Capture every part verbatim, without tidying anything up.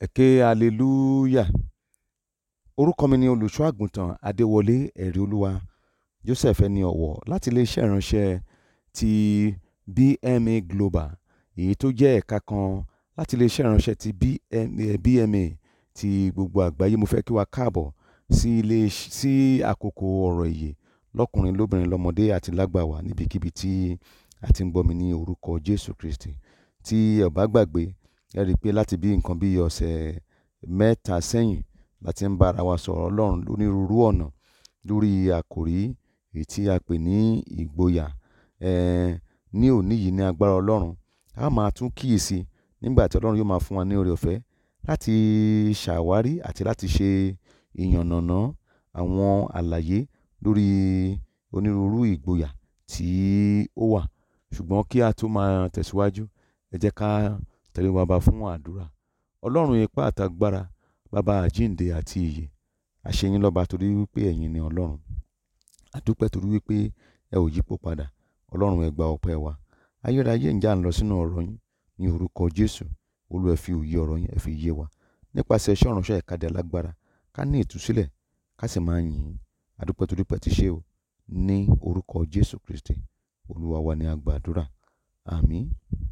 Ẹ ké hallelujah. Orúkọ mi ni olùṣọ́ àgùntàn Adéwọlé ẹ̀rí olúwa Joseph ẹni ọ̀wọ̀ láti iléeṣẹ́ ìránṣẹ́ ti B M A Global, èyí tó jẹ́ ẹ̀ka kan láti iléeṣẹ́ ìránṣẹ́ ti B M A ti gbogbo àgbáyé. Mo fẹ́ kí wa káàbọ̀ sí ilé sí àkókò ọ̀rọ̀ ìyè lọ́kùnrin lóbìnrin lọ́mọdé àti lágbà wá níbikíbi tí a ti ń gbọ́ mi ní orúkọ Jésù Kristi. Tí ẹ ò bá gbàgbé, ẹ rí i pé láti bí nǹkan bí ọ̀sẹ̀ mẹ́ta sẹ́yìn láti ń bá ara wa sọ̀rọ̀ Ọlọ́run lónírúurú ọ̀nà lórí àkòrí èyí tí a pè ní ìgboyà. Ẹ̀ẹ́ ní òní yìí ní agbára Ọlọ́run, a máa tún kíyèsí nígbà tí Ọlọ́run yóò máa fún wa ní oore ọ̀fẹ́ láti ṣàwárí àti láti ṣe ìyànnàná àwọn àlàyé lórí onírúurú ìgboyà tí ó wà. Ṣùgbọ́n kí a tó máa tẹ̀síwájú, ẹ jẹ́ ká tẹríba ba fún àdúrà. Ọlọ́run ipá àtàgbára, bàbá àjíǹde àti ìyè, a ṣe yín lọ́ba torí wípé ẹ̀yin ni Ọlọ́run. A dúpẹ́ torí wípé ẹ ò yípo padà. Ọlọ́run ẹ gba ọpẹ́ wa. Ayérayé ǹjẹ́ à ń lọ sínú ọ̀rọ̀ yín ní orúkọ Jésù. Olúwa ẹ fi òye ọ̀rọ̀ yín, ẹ fi yé wa. Nípasẹ̀ iṣẹ́ ìránṣẹ́ ìkadì alágbára, ká ní ìtúsílẹ̀, ká sì máa yìn ín. A dúpẹ́ torí pé ẹ ti ṣe o. Ní orúkọ Jésù Kristi, Olúwa wa ni a gbàdúrà. Àmín.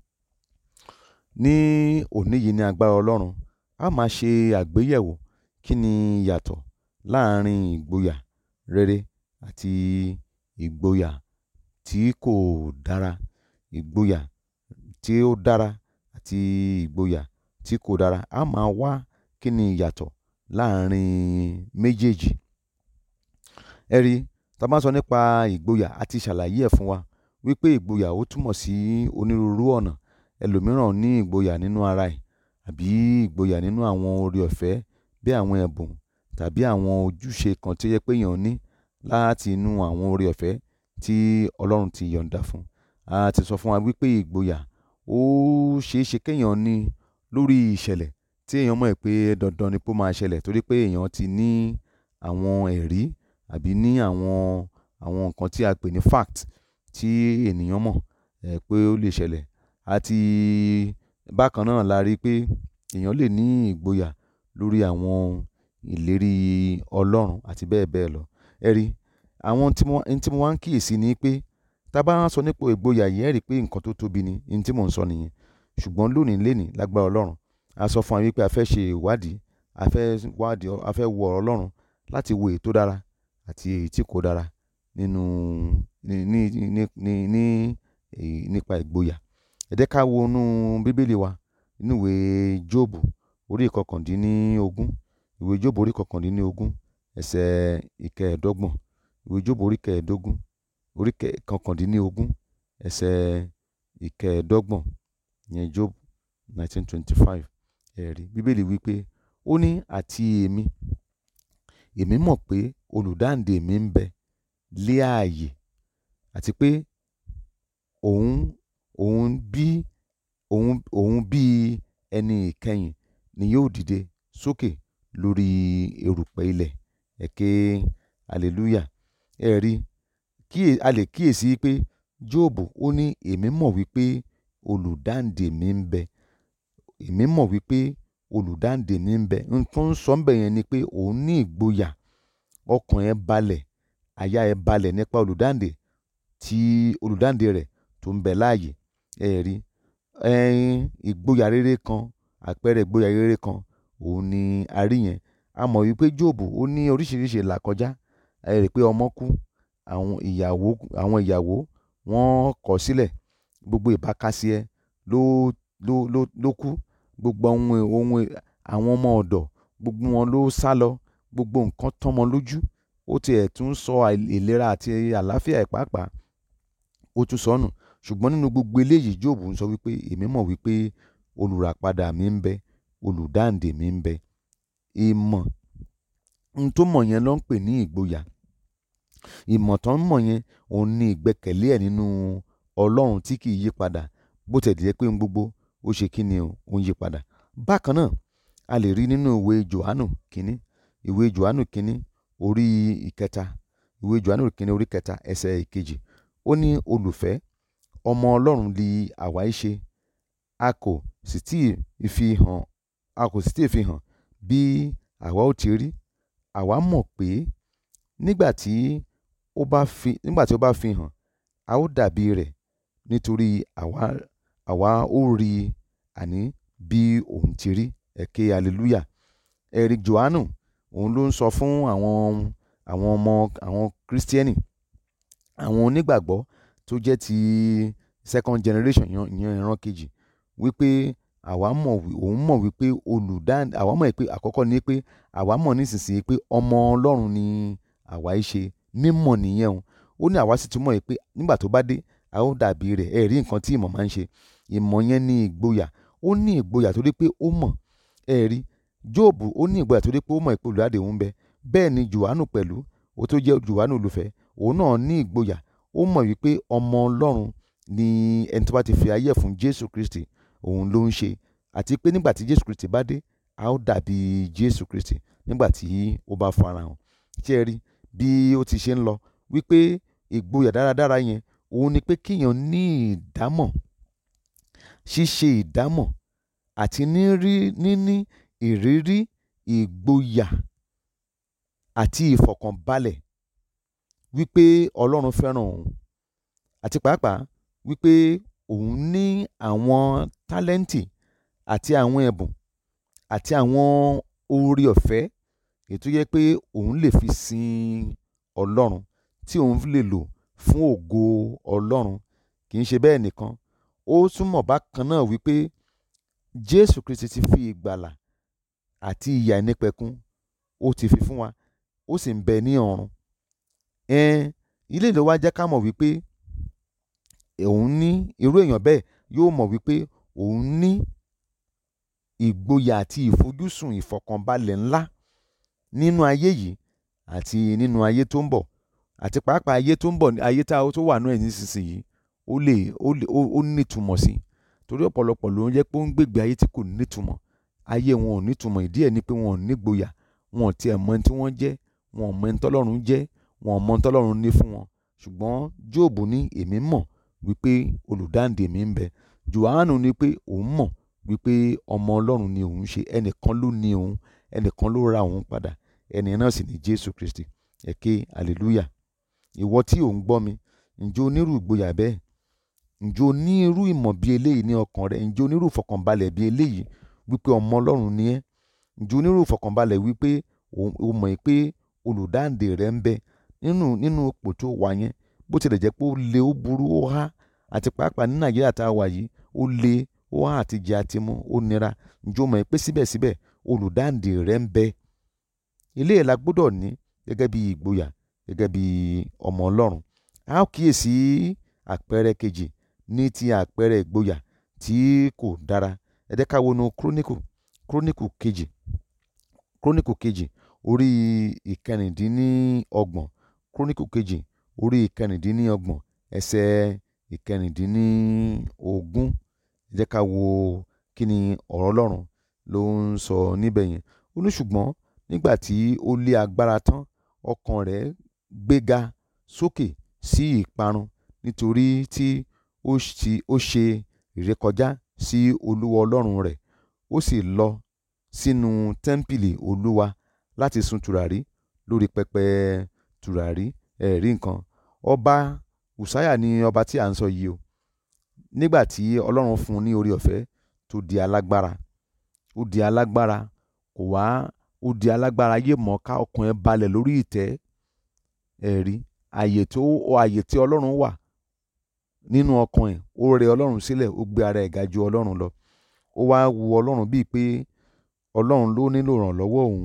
Ní òní yìí ní agbára Ọlọ́run, a máa ṣe àgbéyẹ̀wò kí ni ìyàtọ̀ láàárín ìgboyà rere àti ìgboyà tí kò dára. Ìgboyà tí ó dára àti ìgboyà tí kò dára. A máa wá kí ni ìyàtọ̀ láàárín méjèèjì. Ẹ rí, tá bá sọ nípa ìgboyà, a ti ṣàlàyé ẹ̀ fún wa wípé ìgboyà ó túmọ̀ sí onírúurú ọ̀nà. Ẹlòmíràn ní ìgboyà nínú ara ẹ̀, àbí ìgboyà nínú àwọn oore ọ̀fẹ́ bí àwọn ẹ̀bùn tàbí àwọn ojúṣe kan tí ó yẹ pé èèyàn ní láti inú àwọn oore ọ̀fẹ́ tí Ọlọ́run ti yọ̀ǹda fún. A ti sọ fún wa wípé ìgboyà ó ṣeé ṣe kéèyàn ní lórí ìṣẹ̀lẹ̀ tí èèyàn mọ̀ pé dandan ni kó máa ṣẹlẹ̀ torí pé èèyàn ti ní àwọn ẹ̀rí àbí ní àwọn àwọn nǹkan tí a pè ní fact tí ènìyàn mọ̀ ẹ̀ pé ó lè ṣẹlẹ̀. Àti bákan náà la rí pé èèyàn lè ní ìgboyà lórí àwọn ìlérí Ọlọ́run àti bẹ́ẹ̀ bẹ́ẹ̀ lọ. Ẹ rí, àwọn tí mo tí mo wá ń kíyèsí ni pé tá bá sọ nípa ìgboyà yìí, ẹ rí pé nǹkan tó tóbi ni ohun tí mò ń sọ nìyẹn. Ṣùgbọ́n lónìí lénìí lágbára Ọlọ́run, a sọ fún wa wípé a fẹ́ ṣe ìwádìí, a fẹ́ wádìí, a fẹ́ wo ọ̀rọ̀ Ọlọ́run láti wo èyí tó dára àti èyí tí kò dára nínú ní ní ní ní ní nípa ìgboyà. Ẹ jẹ́ ká wo inú Bíbélì wa, nínú ìwé Jóòbù orí ìkọkàndínlógún, ìwé Jóòbù orí ìkọkàndínlógún ẹsẹ̀ ìkẹẹ̀ẹ́dọ́gbọ̀n, ìwé Jóòbù orí ìkẹẹ̀ẹ́dógún orí ìkọkàndínlógún ẹsẹ̀ ìkẹẹ̀ẹ́dọ́gbọ̀n, ìyẹn Job nineteen twenty five. Ẹ rí, Bíbélì wípé ó ní àti èmi, èmi mọ̀ pé olùdáǹdè mi ń bẹ lé ààyè, àti pé òun òun bí òun òun bí ẹni ìkẹyìn ni yóò dìde sókè lórí erùpẹ̀ ilẹ̀. Ẹ ké hallelujah. Ẹ rí, kí a lè kíyèsí pé Jóòbù ó ní èmi mọ̀ wípé olùdáǹdè mi ń bẹ. Èmi mọ̀ wípé olùdáǹdè mi ń bẹ. Ohun tó ń sọ ńbẹ̀ yẹn ni pé òun ní ìgboyà, ọkàn ẹ̀ balẹ̀, àyà ẹ̀ balẹ̀ nípa olùdáǹdè tí olùdáǹdè rẹ̀ tó ń bẹ láàyè. Ẹ rí, ẹ̀yin ìgboyà rere kan, àpẹẹrẹ ìgboyà rere kan òun ni a rí yẹn. A mọ̀ wípé Jóòbù ó ní oríṣiríṣi ìlàkọjá. Ẹ rí pé ọmọ kú, àwọn ìyàwó àwọn ìyàwó wọ́n kọ̀ sílẹ̀, gbogbo ìbákasíẹ ló ló ló ló kú, gbogbo ohun ohun àwọn ọmọ ọ̀dọ̀ gbogbo wọn ló sálọ, gbogbo nǹkan tọ́mọ lójú. Ó tiẹ̀ tún sọ ìlera àti àlàáfíà ẹ̀ pàápàá, ó tún sọnù. Ṣùgbọ́n nínú gbogbo eléyìí, Jóòbù ń sọ wípé èmi mọ̀ wípé olùràpadà mi ń bẹ, olùdáǹdè mi ń bẹ. Ìmọ̀, ohun tó mọ̀ yẹn ló ń pè ní ìgboyà. Ìmọ̀ tó ń mọ̀ yẹn òun ni ìgbẹ́kẹ̀lé ẹ̀ nínú Ọlọ́run tí kì í yí padà, bó tẹ̀ jẹ́ pé ohun gbogbo ó ṣe kí ni o, ó ń yí padà. Bákan náà, a lè rí nínú ìwé Jòhánù kínní, ìwé Jòhánù kínní orí ìkẹta, ìwé Jòhánù kínní orí kẹta ẹsẹ̀ ìkejì. Ó ní olùfẹ́, ọmọ Ọlọ́run li àwa í ṣe, a kò sì tí ì fi hàn a kò sì tí ì fi hàn bí àwa ó ti rí. Àwa mọ̀ pé nígbà tí ó bá fi nígbà tí ó bá fi hàn, a ó dàbí rẹ̀ nítorí àwa àwa ó rí i àní bí òun ti rí. Ẹ ké hallelujah. Ẹ̀rí Jòhánù òun ló ń sọ fún àwọn àwọn ọmọ àwọn kírísítíẹ́nì, àwọn onígbàgbọ́ tó jẹ́ ti second generation ìyẹn ìran kejì, wípé àwa mọ̀ òun mọ̀ wípé olùdáǹdè àwa mọ̀ pé àkọ́kọ́ ni pé àwa mọ̀ nísinsìnyí pé ọmọ Ọlọ́run ni àwa í ṣe. Mímọ̀ nìyẹn o. Ó ní àwa sì tún mọ̀ pé nígbà tó bá dé a ó dàbí rẹ̀. Ẹ rí nǹkan tí ìmọ̀ máa ń ṣe. Ìmọ̀ yẹn ní ìgboyà. Ó ní ìgboyà torí pé ó mọ̀. Ẹ rí Jóòbù ó ní ìgboyà torí pé ó mọ̀ pé olùdáǹdè òun ń bẹ. Bẹ́ẹ̀ ni Jòhánù pẹ̀lú, ó tó jẹ́ Jòhánù olùfẹ́, òun náà ní ìgboyà. Ó mọ̀ wípé ọmọ Ọlọ́run ni ẹni tó bá ti fi ayé fún Jésù Kristi, òun ló ń ṣe. Àti pé nígbà tí Jésù Kristi bá dé, a ó dàbí Jésù Kristi nígbà tí ó bá farahàn. Ṣé ẹ rí bí ó ti ṣe ń lọ wípé ìgboyà dáradára yẹn òun ni pé kíyàn ní ìdámọ̀, ṣíṣe ìdámọ̀ àti níní ìrírí ìgboyà àti ìfọ̀kànbalẹ̀ wípé Ọlọ́run fẹ́ràn òun, àti pàápàá wípé òun ní àwọn tálẹ́ǹtì àti àwọn ẹ̀bùn àti àwọn oore ọ̀fẹ́ èyí tó yẹ pé òun lè fi sin Ọlọ́run, tí òun lè lò fún ògo Ọlọ́run. Kì í ṣe bẹ́ẹ̀ nìkan, ó túmọ̀ bákan náà wípé Jésù Kristi ti fi ìgbàlà àti ìyè àìnípẹ̀kun ó ti fi fún wa, ó sì ń bẹ ní ọ̀run. ẹn ilé ìlú wa jẹ́ ká mọ̀ wípé òun ní irú èèyàn bẹ́ẹ̀ yóò mọ̀ wípé òun ní ìgboyà àti ìfojúsùn ìfọ̀kànbalẹ̀ ńlá nínú ayé yìí àti nínú ayé tó ń bọ̀, àti pàápàá ayé tó ń bọ̀, ayé tá tó wà náà nísinsìnyí ó lè ó lè ó nítumọ̀ sí i. Torí ọ̀pọ̀lọpọ̀ ló ń jẹ́ pé ó ń gbègbè ayé tí kò nítumọ̀. Ayé wọn ò nítumọ̀. Ìdí ẹ̀ ni pé wọn ò ní ìgboyà, wọn ò tiẹ̀ mọ ẹni tí wọ́n jẹ́, wọn ò mọ ẹni tọ́lọ́run jẹ́, wọn ò mọ ẹni tọ́lọ́run ní fún wọn. Ṣùgbọ́n Jóòbù ní èmi mọ̀ wípé olùdáǹdè mi ń bẹ. Jòhánù ní pé òun mọ̀ wípé ọmọ Ọlọ́run ni òun ṣe. Ẹnìkan ló ní òun, ẹnìkan ló ra òun padà, ẹni náà sì ni Jésù Kristi. Ẹ ké hallelujah. Ìwọ tí ò ń gbọ́ mi, ǹjẹ́ o ní irú ìgboyà bẹ́ẹ̀? Ǹjẹ́ o ní irú ìmọ̀ bí eléyìí ní ọkàn rẹ? Ǹjẹ́ o ní irú ìfọ̀kànbalẹ̀ bí eléyìí wípé ọmọ Ọlọ́run ni ẹ́? Ǹjẹ́ o ní irú ìfọ̀kànbalẹ̀ wípé o mọ̀ pé olùdáǹdè rẹ ń bẹ nínú nínú ipò tó wà yẹn? Bó tilẹ̀ jẹ́ pé ó le, ó burú, ó há, àti pàápàá ní Nàìjíríà tá a wà yìí, ó le, ó há àti jẹ àti mu, ó nira. Ǹjẹ́ o mọ̀ pé síbẹ̀síbẹ̀ olùdáǹdè rẹ ń bẹ? Eléyìí la gbọ́dọ̀ ní gẹ́gẹ́ bí ìgboyà, gẹ́gẹ́ bí ọmọ Ọlọ́run. A ó kíyèsí àpẹẹrẹ kejì ní ti àpẹẹrẹ ìgboyà tí kò dára. Ẹ jẹ́ ká wo inú Kíróníkù, Kíróníkù kejì, Kíróníkù kejì orí ìkẹrìndínlọ́gbọ̀n, Kíróníkù kejì orí ìkẹrìndínlọ́gbọ̀n ẹsẹ̀ ìkẹrìndínlógún. Ẹ jẹ́ ká wo kí ni ọ̀rọ̀ Ọlọ́run ló ń sọ níbẹ̀ yẹn. Ó ní ṣùgbọ́n nígbà tí ó lé agbára tán, ọkàn rẹ̀ gbéga sókè sí ìparun nítorí tí ó ṣe ìrékọjá sí Olúwa Ọlọ́run rẹ̀. Ó sì lọ sínú tẹ́ḿpìlì Olúwa láti sun tùràrí lórí pẹpẹ tùràrí. Ẹ rí nǹkan. Ọba Ùsáyà ni ọba tí à ń sọ yìí o. Nígbà tí Ọlọ́run fún un ní oore ọ̀fẹ́ tó di alágbára, ó di alágbára, kò wá ó di alágbára ayé mọ̀ ká, ọkàn ẹ̀ balẹ̀ lórí ìtẹ́. Ẹ rí àyè tó àyè tí Ọlọ́run wà nínú ọkàn ẹ̀, ó rẹ Ọlọ́run sílẹ̀, ó gbé ara ẹ̀ ga ju Ọlọ́run lọ. Ó wá wo Ọlọ́run bíi pé Ọlọ́run ló nílò ìrànlọ́wọ́ òun.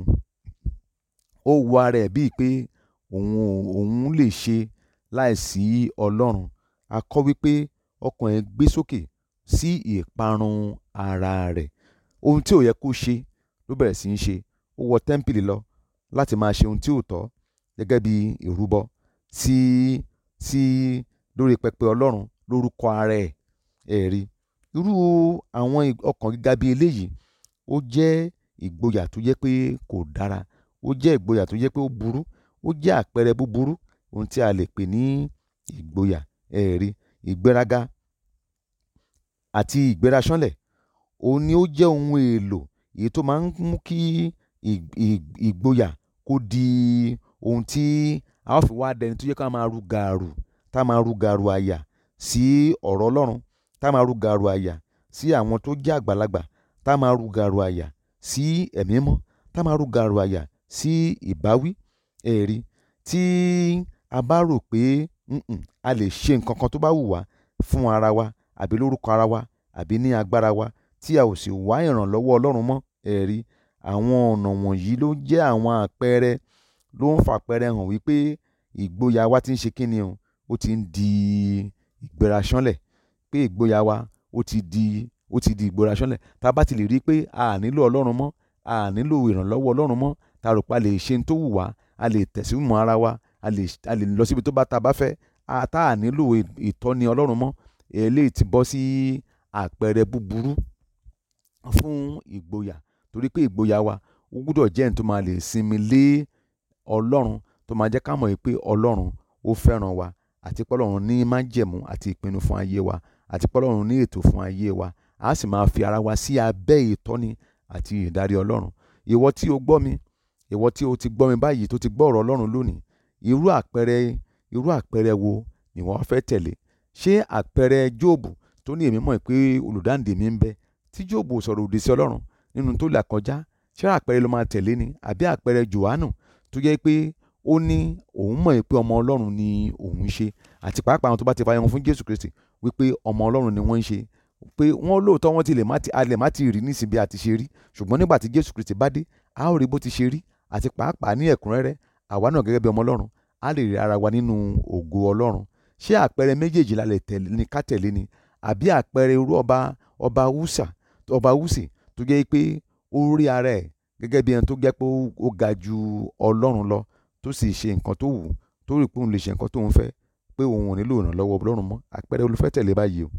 Ó wo ara ẹ̀ bíi pé òun òun lè ṣe láìsí Ọlọ́run. A kọ́ wípé ọkàn ẹ̀ gbé sókè sí ìparun ara rẹ̀. Ohun tí ò yẹ kó ṣe ló bẹ̀rẹ̀ sí í ṣe. Ó wọ tẹ́ḿpìlì lọ láti máa ṣe ohun tí ò tọ́ gẹ́gẹ́ bí ìrúbọ sí sí lórí pẹpẹ Ọlọ́run lórúkọ ara ẹ̀. Ẹ rí irú àwọn ọkàn gíga bí eléyìí, ó jẹ́ ìgboyà tó jẹ́ pé kò dára, ó jẹ́ ìgboyà tó jẹ́ pé ó burú, ó jẹ́ àpẹẹrẹ búburú ohun tí a lè pè ní ìgboyà. Ẹ rí ìgbéraga àti ìgbéraṣánlẹ̀, òun ni ó jẹ́ ohun èlò èyí tó máa ń mú kí ìgboyà kó di ohun tí a ó fi wá dẹni tó yẹ ká máa ru gàrù tá máa ru gàrù àyà sí ọ̀rọ̀ Ọlọ́run, tá máa ru gàrù àyà sí àwọn tó jẹ́ àgbàlagbà, tá máa ru gàrù àyà sí ẹ̀mí mọ́, tá máa ru gàrù àyà sí ìbáwí. ẹ̀rí tí a bá rò pé a lè ṣe nǹkan kan tó bá wù wá fún ara wa àbí lórúkọ ara wa àbí ní agbára wa tí a ò sì wá ìrànlọ́wọ́ Ọlọ́run mọ́, ẹ̀rí àwọn ọ̀nà wọ̀nyí ló jẹ́ àwọn àpẹẹrẹ ló ń fàpẹẹrẹ hàn wípé ìgboyà wa ti ń ṣe kíni o ó ti ń di ìgbéra ṣánlẹ̀, pé ìgboyà wa ó ti di ó ti di ìgbéra ṣánlẹ̀. Tá a bá ti lè rí i pé a nílò Ọlọ́run mọ́, a nílò ìrànlọ́wọ́ Ọlọ́run mọ́, tá a rò pé a lè ṣe tó wù wá, a lè tẹ̀síwọ̀n ara wa, a lè a lè lọ síbi tó bá ta bá fẹ́, tá a nílò ìtọ́ni Ọlọ́run mọ́, eléyìí ti bọ́ sí àpẹẹrẹ búburú fún ìgboyà. Torí pé ìgboyà wa ó gbúdọ̀ jẹ́ ẹni tó máa lè sinmi lé Ọlọ́run, tó máa jẹ́ ká mọ̀ pé Ọlọ́run ó fẹ́ràn wa àti pé Ọlọ́run ní májẹ̀mú àti ìpinnu fún ayé wa àti pé Ọlọ́run ní ètò fún ayé wa. A sì máa fi ara wa sí abẹ́ ìtọ́ni àti ìdarí Ọlọ́run. Ìwọ tí o gbọ́ mi, ìwọ tí o ti gbọ́ mi báyìí tó ti gbọ́ ọ̀rọ̀ Ọlọ́run lónìí, irú àpẹẹrẹ irú àpẹẹrẹ wo ni wọ́n fẹ́ tẹ̀lé? Ṣé àpẹẹrẹ Jóòbù tó ní èmi mọ̀ pé olùdáǹdè mi ń bẹ, tí Jóòbù sọ̀rọ̀ òdì sí Ọlọ́run nínú tó là kọjá, ṣé àpẹẹrẹ ló máa tẹ̀lé ni? Àbí àpẹẹrẹ Jòhánù tó jẹ́ pé ó ní òun mọ̀ pé ọmọ Ọlọ́run ni òun ṣe, àti pàápàá àwọn tó bá ti fàyè wọn fún Jésù Kristi wípé ọmọ Ọlọ́run ni wọ́n ń ṣe, pé wọ́n lóòótọ́ wọ́n ti lè má ti a lè má ti rí nísìn bí a ti ṣe rí, ṣùgbọ́n nígbà tí Jésù Kristi bá dé a ó rí bó ti ṣe rí, àti pàápàá ní ẹ̀kúnrẹ́rẹ́ àwa náà gẹ́gẹ́ bí ọmọ Ọlọ́run a lè rí ara wa nínú ògo Ọlọ́run. Ṣé àpẹẹrẹ méjèèjì la lè tẹ̀lé ní ká tẹ̀lé ni? Àbí àpẹẹrẹ irú ọba ọba Úsà ọba Úsì tó jẹ́ pé ó rí ara ẹ̀ gẹ́gẹ́ bí ẹni tó jẹ́ pé ó ga ju Ọlọ́run lọ, tó sì ṣe nǹkan tó wù, tó rí pé òun lè ṣe nǹkan tóun fẹ́, pé òun ò nílò ìrànlọ́wọ́ Ọlọ́run mọ́? Àpẹẹrẹ olùfẹ́ tẹ̀lé báyìí o.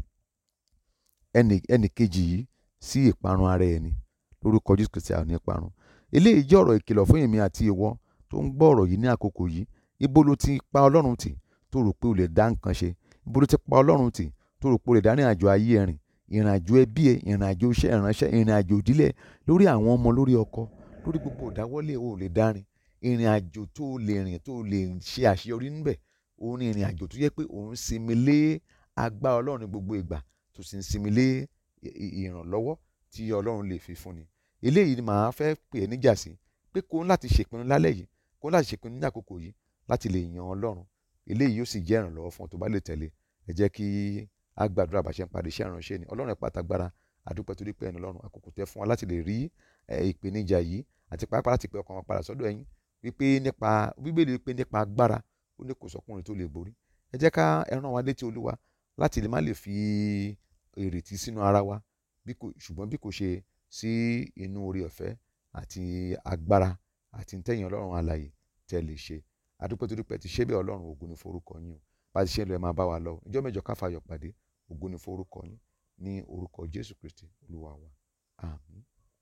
ẹnì ẹnì kejì yìí sí ìparun ara ẹni lórúkọ Jésù Kristi àwọn ìparun. Eléyìí jẹ́ ọ̀rọ̀ ìkìlọ̀ fún èmi àti ìwọ tó ń gbọ́ ọ̀rọ̀ yìí ní àkókò yìí. Ibo ló ti pa Ọlọ́run tì tó rò pé o lè dá nǹkan ṣe? Ibo ló ti pa Ọlọ́run tì tó rò pé o lè dá ìrìn àjò ayé ẹ rìn, ìrìn àjò ẹbí ẹ, ìrìn àjò iṣẹ́ ìránṣẹ́, ìrìn àjò ìdílé, lórí àwọn ọmọ, lórí ọkọ, lórí gbogbo ìdáwọ́lé o lè dá rìn? Ìrìn àjò tó lè rìn tó lè ṣe àṣeyọrí níbẹ̀, òun ni ìrìn àjò tó yẹ pé òun sinmi lé agbára Ọlọ́run ní gbogbo ìgbà, tó sì ń sinmi lé ìrànlọ́wọ́ tí Ọlọ́run lè fi fún ni. Eléyìí ni màá fẹ́ pè é níjà sí, pé kó láti ṣèpinnu lálẹ́ yìí, kó láti ṣèpinnu ní àkókò yìí láti lè yan Ọlọ́run. Eléyìí yóò sì jẹ́ ìrànlọ́wọ́ fún ọ tó bá lè tẹ̀lé. Ẹ jẹ́ kí a gbàdúrà bá ṣe ń parí iṣẹ́ ìránṣẹ́ ni. Ọlọ́run ẹ pàtàgbára, àdúpẹ́ torí pé ẹni Ọlọ́run àkókò tẹ́ fún wa láti lè rí ìpèníjà yìí, àti pàápàá láti pe ọkàn wa padà sọ́dọ̀ ẹ̀yin, wípé nípa Bíbélì wípé nípa agbára ó ní kò sọ́kùnrin tó lè borí. Ẹ jẹ́ ká ẹ rán wa létí Olúwa láti lè má lè fi ìrètí sínú ara wa, bí kò ṣùgbọ́n bí kò ṣe sí inú oore ọ̀fẹ́ àti agbára àti ntẹ́yìn Ọlọ́run alààyè tẹ́ lè ṣe. Àdúpẹ́ torí pé ti ṣe bẹ́ẹ̀ Ọlọ́run, ògo ni forúkọ yín o. Bá ti ṣe ń lọ ẹ máa bá wa lọ. Ìjọ́ mẹ́jọ ká fayọ̀ pàdé. Ògo ni forúkọ yín ní orúkọ Jésù Kristi Olúwa wa. Àmín.